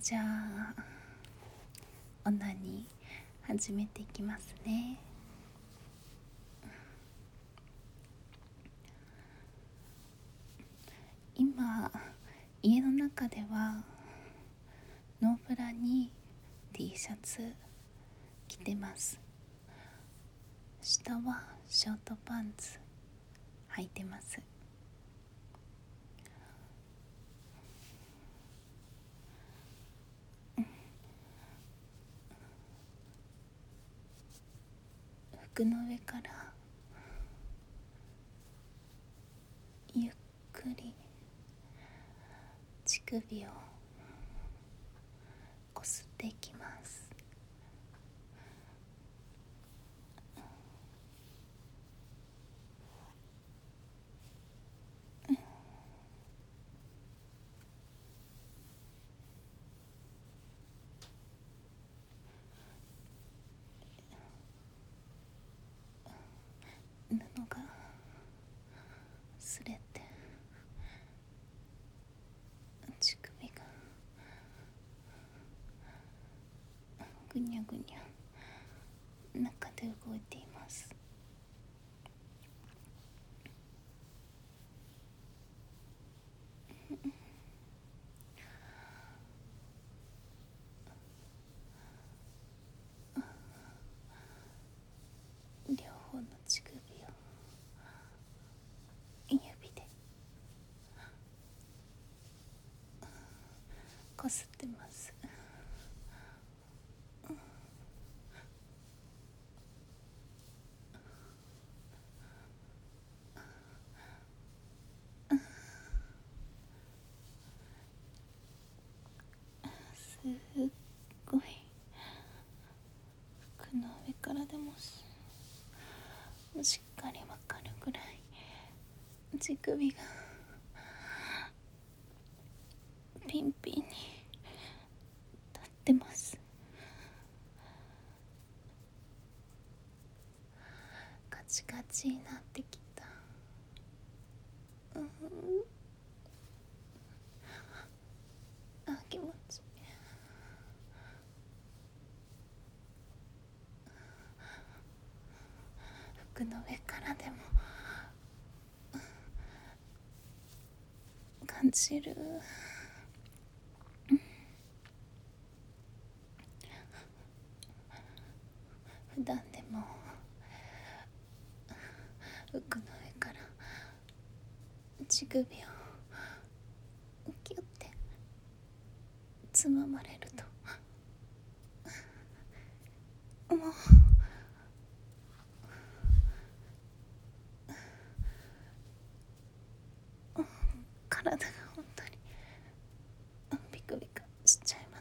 じゃあオナニー始めていきますね。今家の中ではノーブラに T シャツ着てます。下はショートパンツ履いてます。服の上からゆっくり乳首をこすっていきます。布が擦れて乳首がぐにゃぐにゃ中で動いています。両方の乳首を指でこすってます。すっごい服の上からでもしっかりわかるぐらい乳首がピンピンに立ってます。カチカチになってきた。気持ちいい。服の上からでも感じる。普段でも服の上から乳首をキュッてつままれるともう体が本当にビクビクしちゃいます。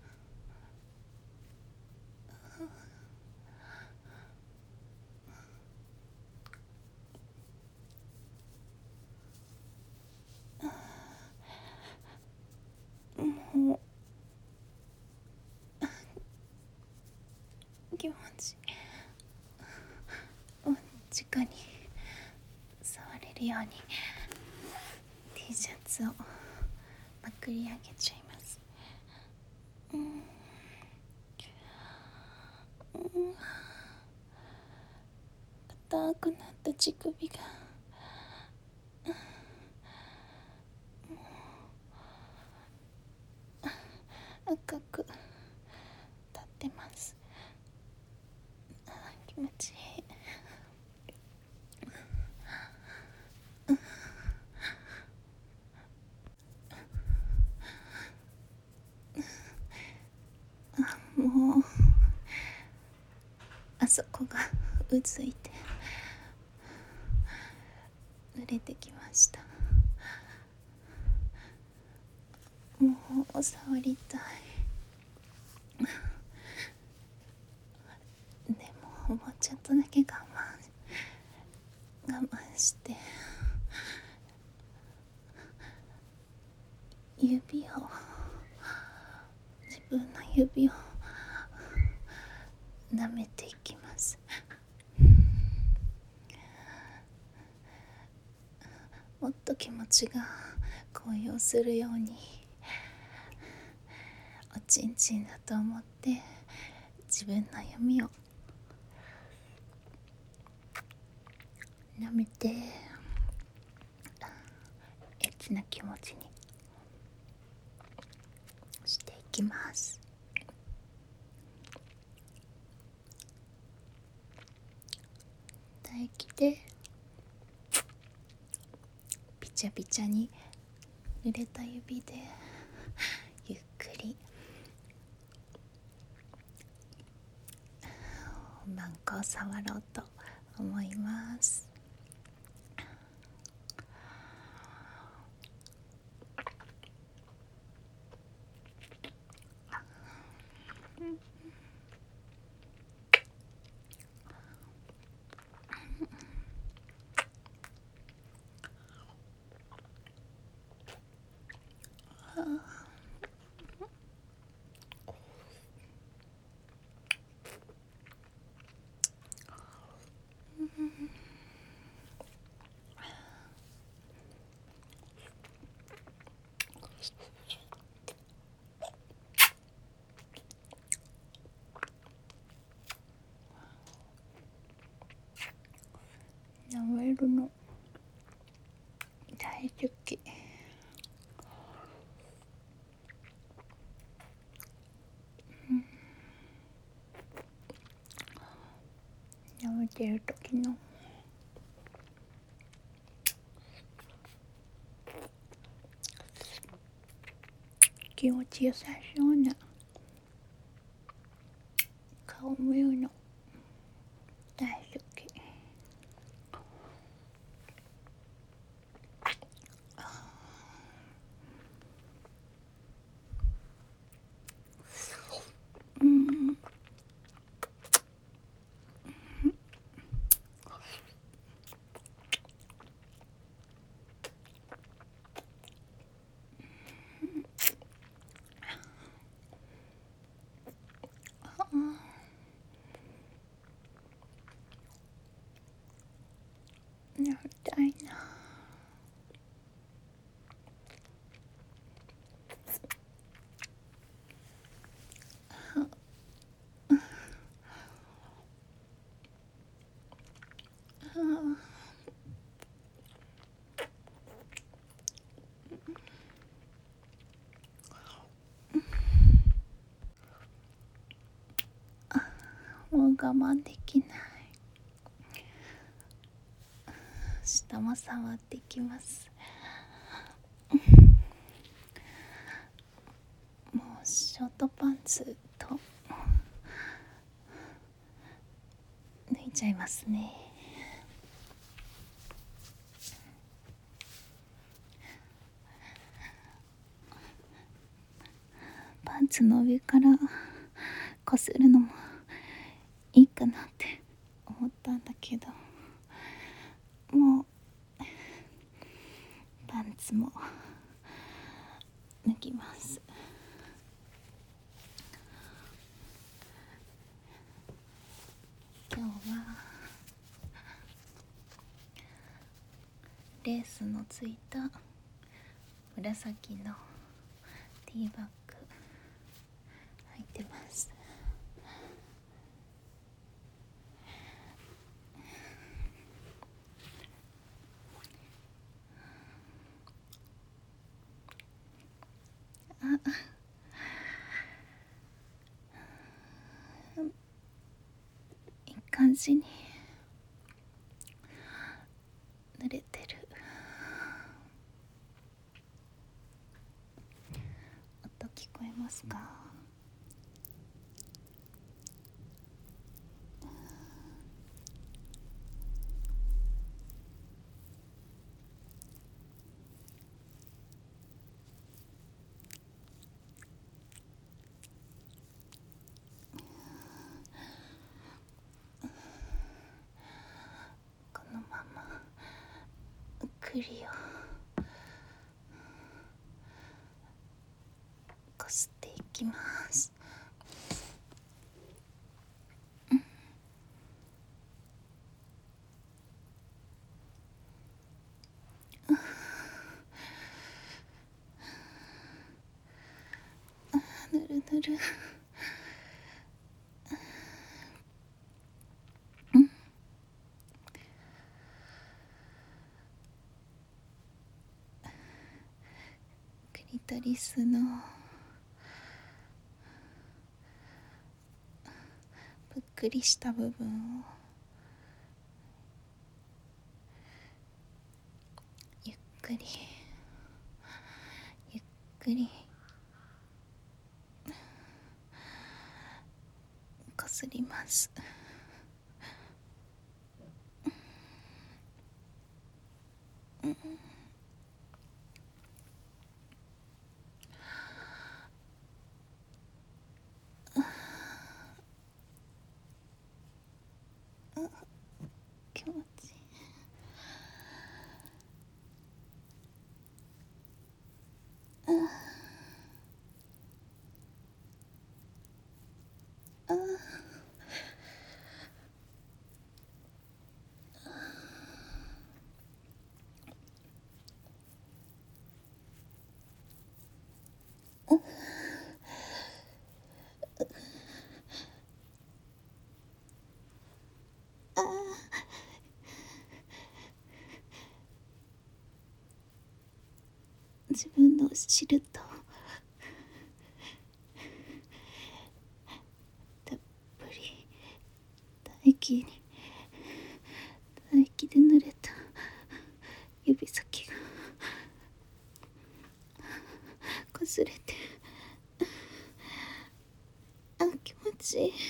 もう気持ちいい。直に触れるように T シャツをまくり上げちゃいます。硬くなった乳首が赤く立ってます。気持ちいい。もうあそこがうずいて濡れてきました。もう触りたい。でももうちょっとだけ我慢して自分の指を舐めていきます。もっと気持ちが高揚するようにおちんちんだと思って自分の弓を舐めてエッチな気持ちにしていきます。唾液でピチャピチャに濡れた指でゆっくりマンコを触ろうと思います。舐めるの大好き。舐めてる時の気持ちよさそうな顔見るの大好き。やりたいな。もう我慢できない。下も触っていきます。もうショートパンツと脱いちゃいますね。パンツの上からこするのもいいかなって思ったんだけど、もうパンツも脱ぎます。今日はレースのついた紫のティーバッグ履いてます。いい感じに濡れてる。音聞こえますか？このまま栗をこすっていきます。 ぬるぬる。クリトリスのぷっくりした部分をゆっくりゆっくりこすります。気持ちいい。自分の汁とたっぷり唾液で濡れた指先がこすれて、気持ちいい。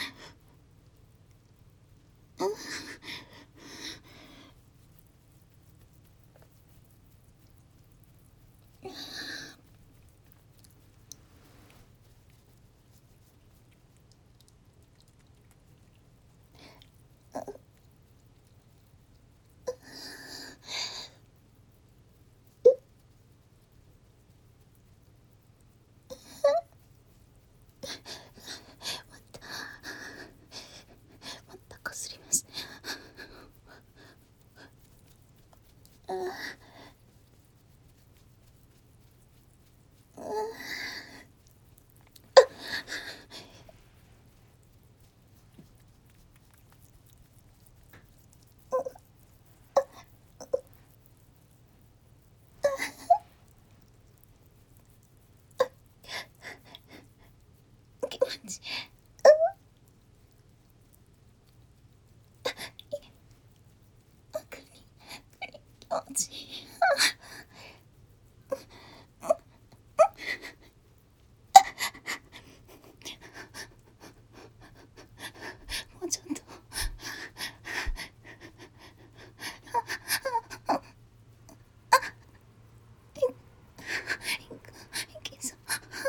またこすりますね。気持ちいい。気持ちいい。もうちょっと。いけそう。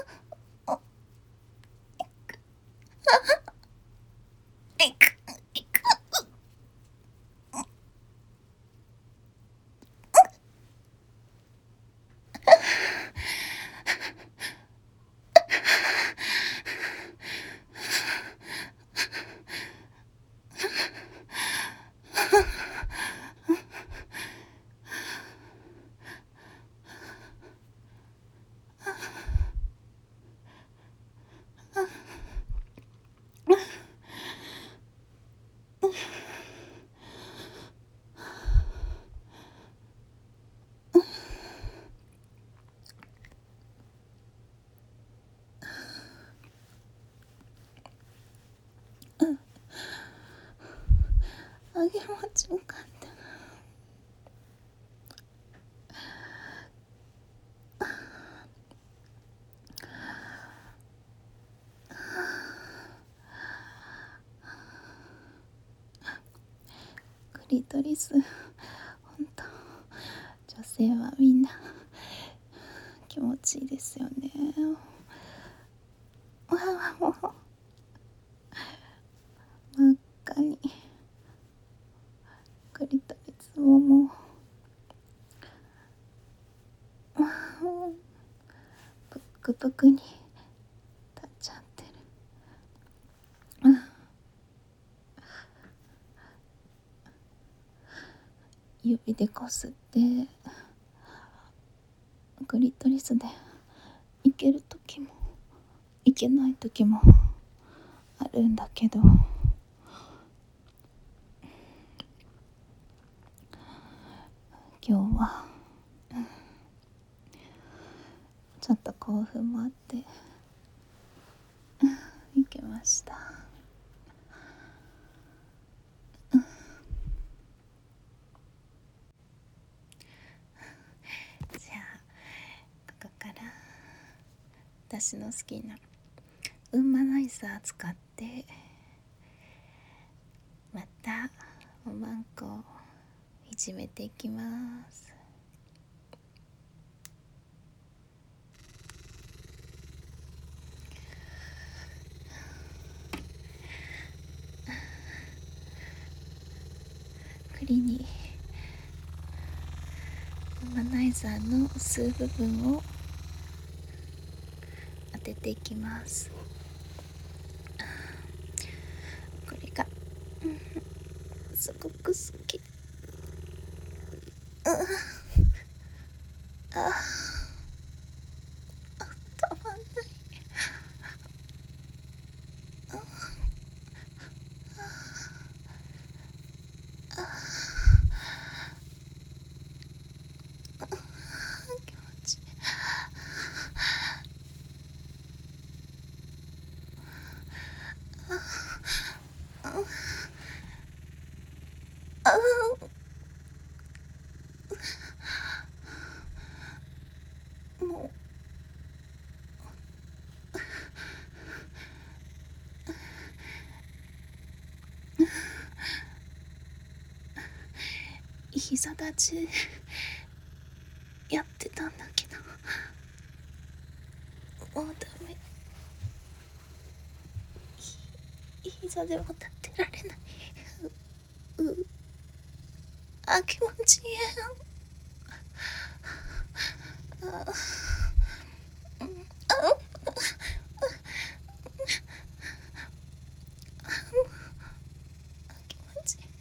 揚げ餅も買った。クリトリス、ほんと女性はみんな気持ちいいですよね。わあ、もう真っ赤にクリトリスももうぷっくぷくに立っちゃってる。指でこすってクリトリスでいける時もいけない時もあるんだけど、今日はちょっと興奮もあって行けました。じゃあここから私の好きなウンマナイザー使ってまたおまんこをいじめていきます。栗にウンマナイザーの吸う部分を当てていきます。これが、すごく好き。たまんない。気持ちいい。もう膝立ちやってたんだけど、もうダメ。膝でも立ってられない。気持ちいい。気持ちいい。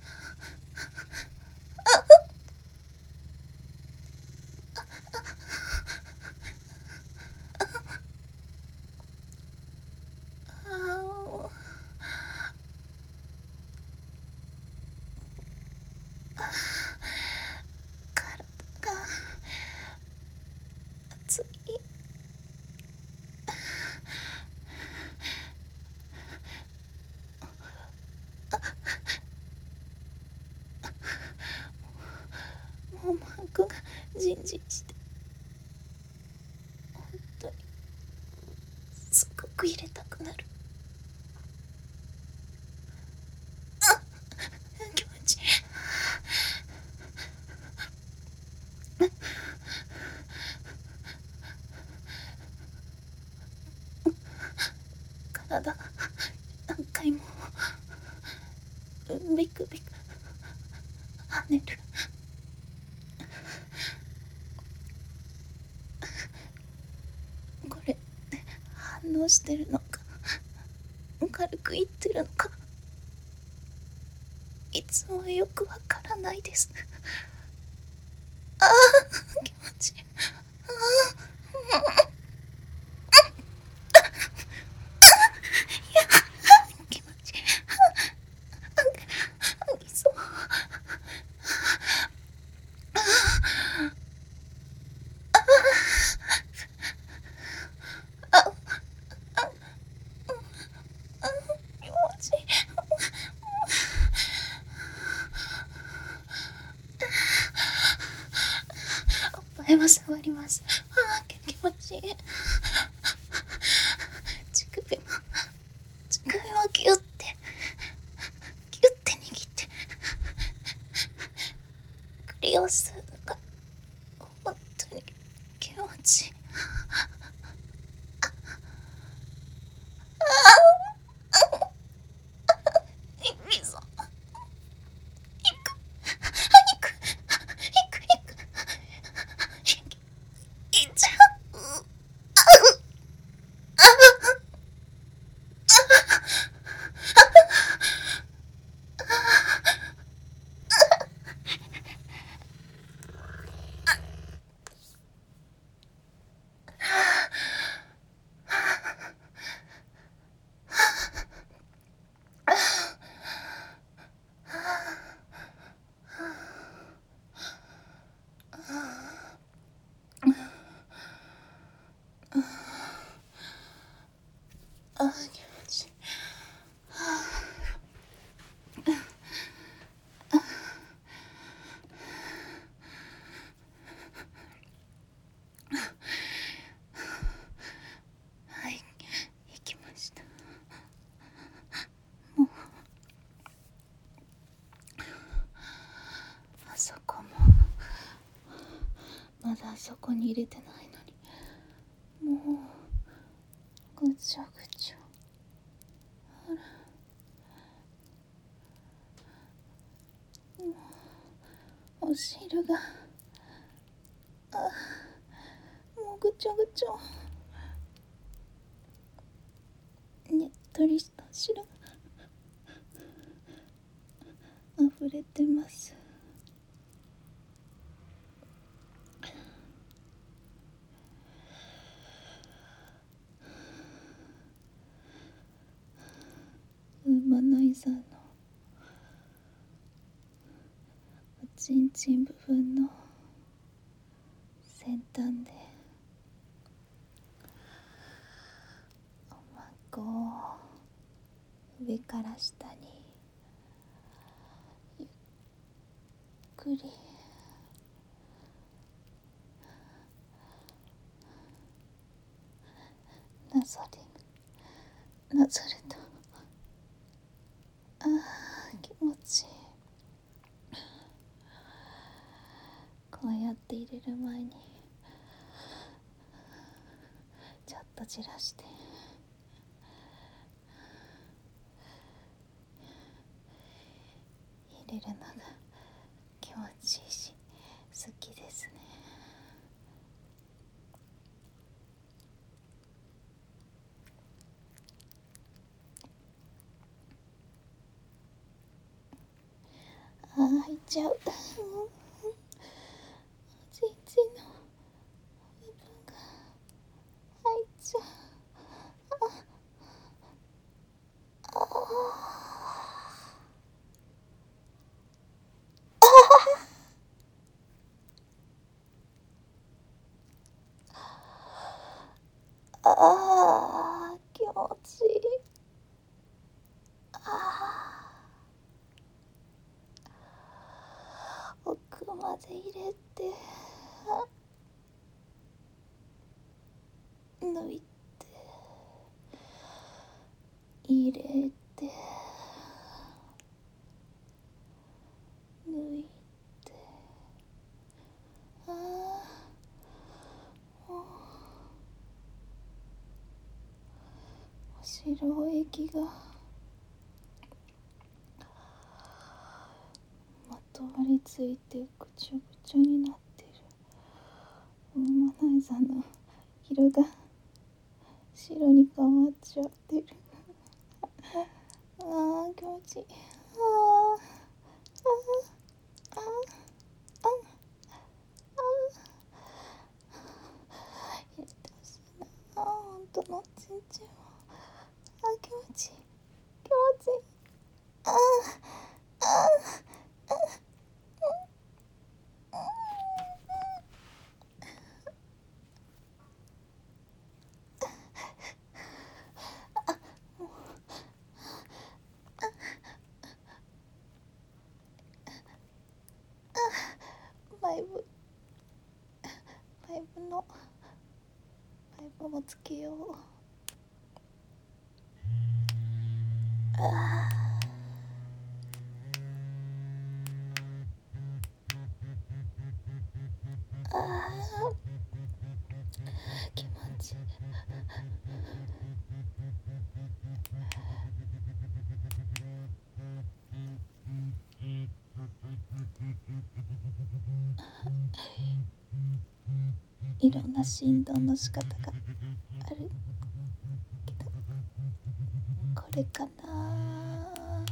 体が熱い。もうマークがジンジンして、本当にすっごく入れたくなる。気持ちいい。体が何回もビクビク跳ねる。これ反応してるのか軽く言ってるのかいつもよくわからないです。気持ちいい。気持ちいい。そう。気持ちいい。おっぱいも触ります。気持ちいい。乳首もギュッて握って栗を吸うのが本当に気持ちいい。いいぞ。いっちゃう。 そこに入れてないのに、もうぐちゃぐちゃ。あら、もうお汁がもうぐちゃぐちゃ。ねっとりした汁が溢れてます。ウーマナイザーのおちんちん部分の先端でおまんこを上から下にゆっくりなぞると、気持ちいい。こうやって入れる前にちょっとじらして入れるのが気持ちいいし好きですね。入っちゃう。ちんちんの部分が入っちゃう。気持ちいい。奥まで入れて抜いて入れて抜いて、白い液がまとわりついてぐちゃぐちゃになってる。ウーマナイザーの色が白に変わっちゃってる。気持ちいい。入れてほしいな。ほんとのちんちんを。気持ちいい。気持ちいい。パイプもつけよう。気持ちいい。いろんな振動の仕方があるけど、これかな。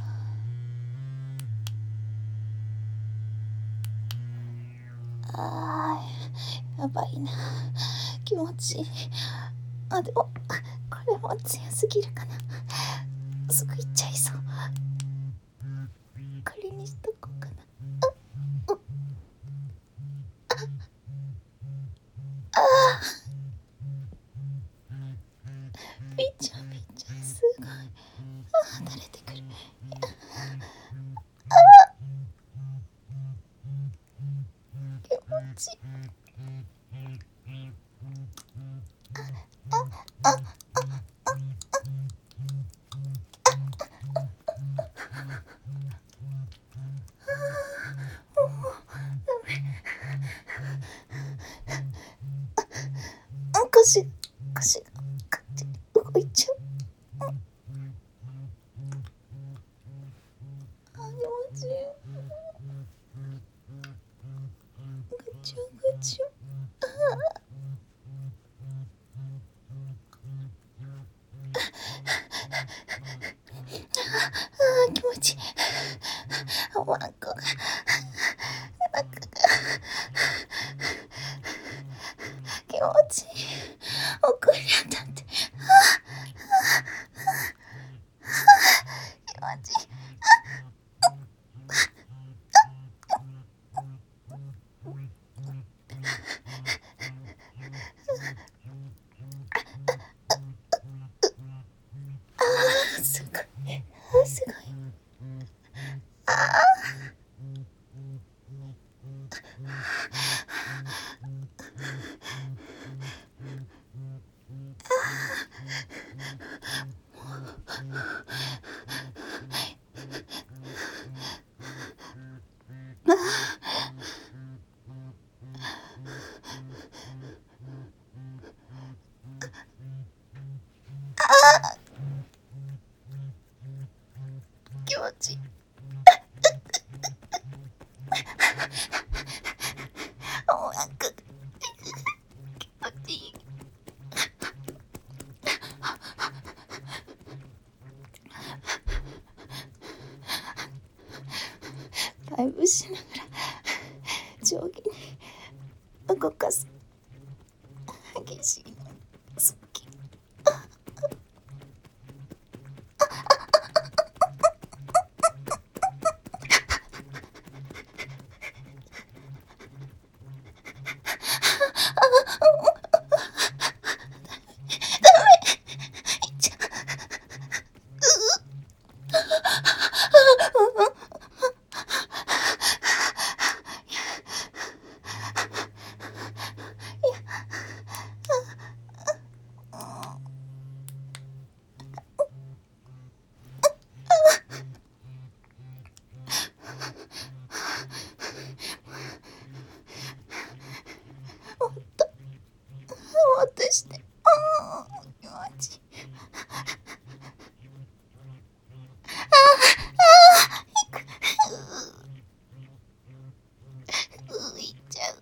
やばいな。気持ちいい。でもこれも強すぎるかな。すぐいっちゃいそう。これにしとこうかな。びちゃびちゃ、すごい。慣れてくる。気持ちいい。 腰が勝手に動いちゃう。気持ちいい。ぐちゅぐちゅ。気持ちいい。おまんこが気持ちいい。奥に当たって気持ちいい。すごいすごい。気持ちいい。おなか気持ちいい。ダイブしながら上下に動かす激しいの好き。もっとして。気持ちいい。浮いちゃう。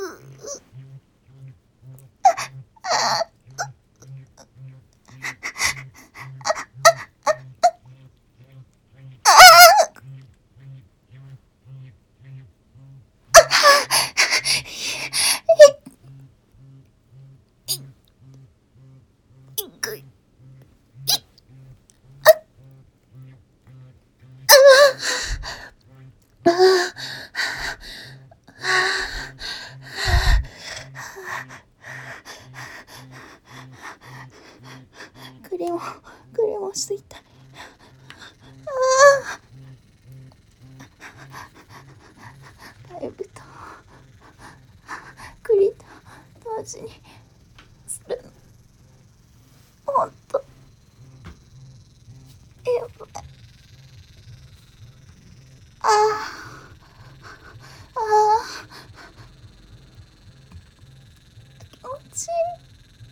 クレもしていた。だいぶと栗と同時にするの。ほんとやばい。気持ちいい。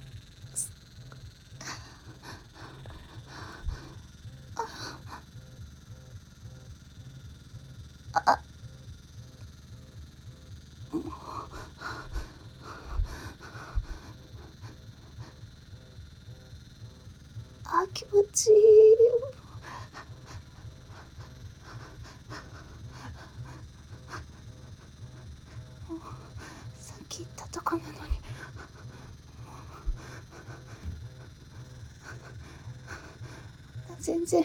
気持ちいい。さっき言ったとこなのに全然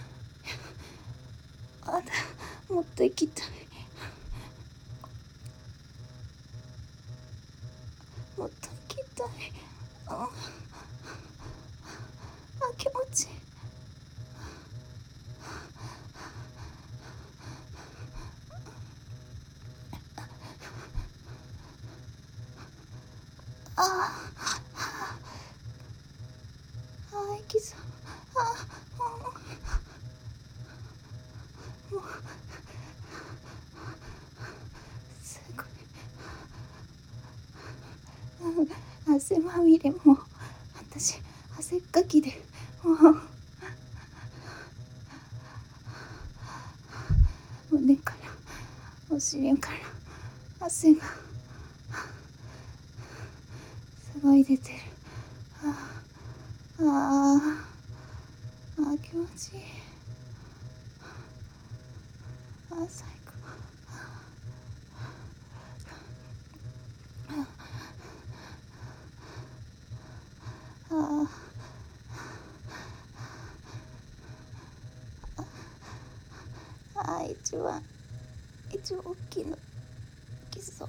もっと行きたい。もっと行きたい。気持ちいい。息そう。もうすごい。 汗まみれ、もう私汗っかきで、胸からお尻から汗がすごい出てる。気持ちいい。最高。一番大きいの来そう。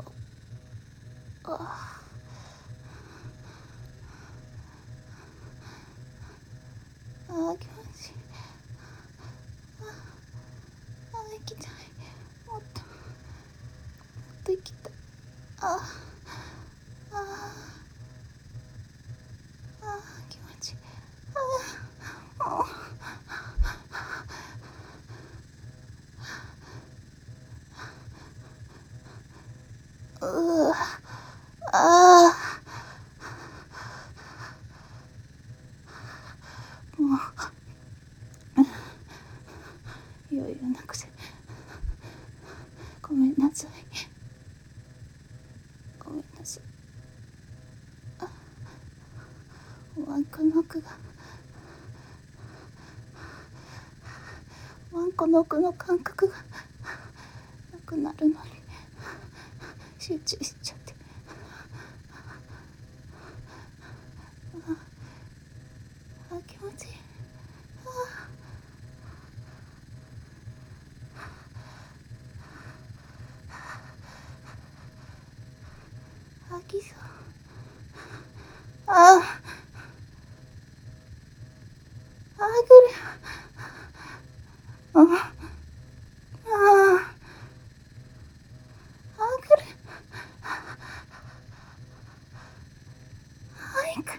気持ちいい。行きたい。もっと行きたい。気持ちいい。もう余裕なくてごめんなさい。ワンコの奥がワンコの奥の感覚がなくなるのに集中しちゃって。気持ちいい。来そう。来る。来る。行く。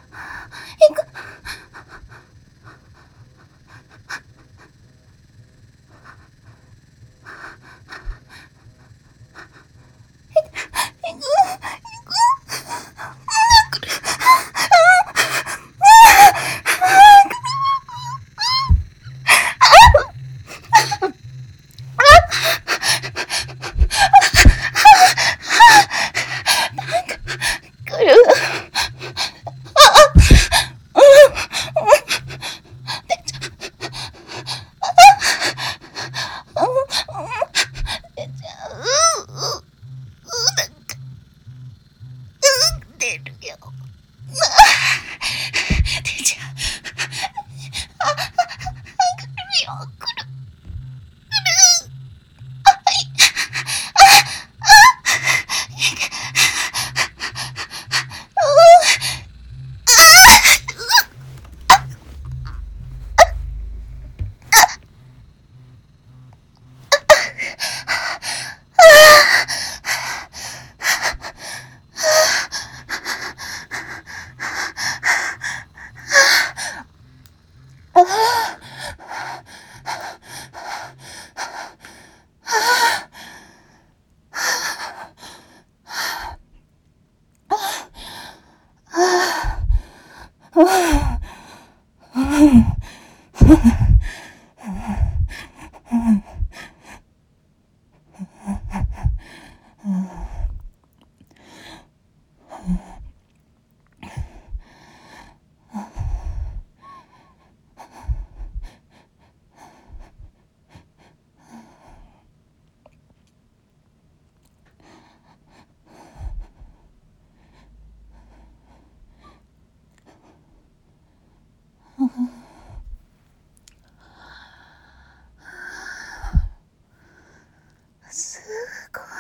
すごい。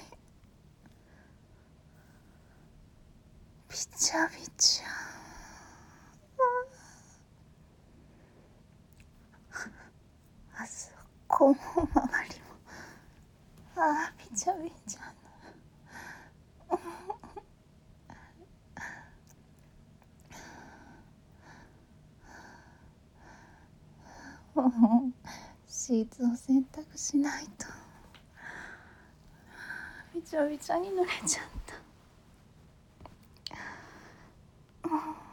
びちゃびちゃ。あそこも周りもびちゃびちゃ。シーツを洗濯しないと。びちゃびちゃに濡れちゃった。 あ